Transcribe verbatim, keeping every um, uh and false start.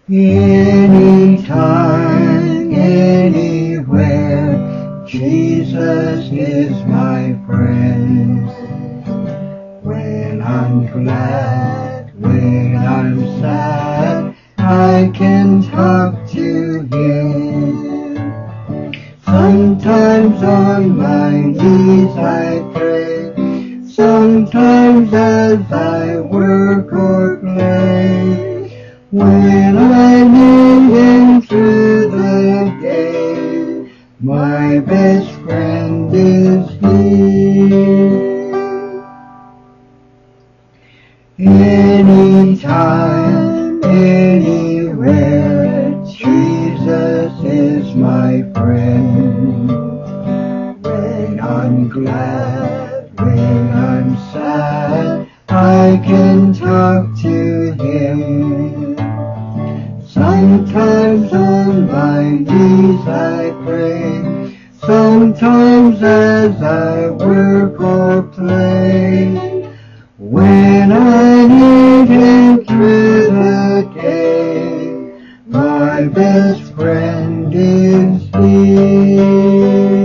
Anytime, anywhere, Jesus is my friend. When I'm glad, when I'm sad, I can talk to Him. Sometimes on my knees I pray, sometimes as I work or play. When I need Him through the day, my best friend is He. Anytime, anywhere, Jesus is my friend. When I'm glad, when I'm sad, I can talk to Him. Sometimes on my knees I pray, sometimes as I work or play. When I need Him through the day, my best friend is He.